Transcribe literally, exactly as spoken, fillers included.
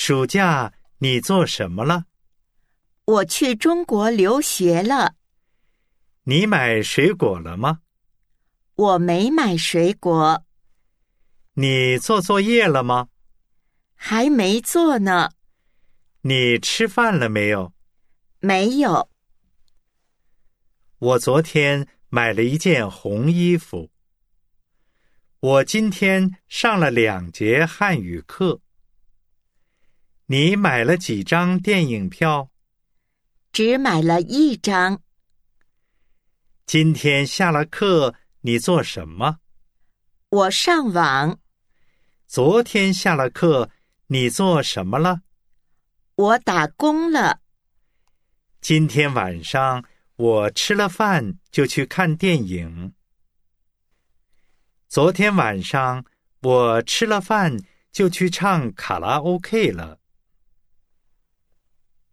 暑假你做什么了？ 我去中国留学了。 你买水果了吗？ 我没买水果。 你做作业了吗？ 还没做呢。 你吃饭了没有？ 没有。 我昨天买了一件红衣服。我今天上了两节汉语课。你买了几张电影票？ 只买了一张。 今天下了课，你做什么？ 我上网。 昨天下了课，你做什么了？ 我打工了。 今天晚上我吃了饭就去看电影。昨天晚上我吃了饭就去唱卡拉 OK 了。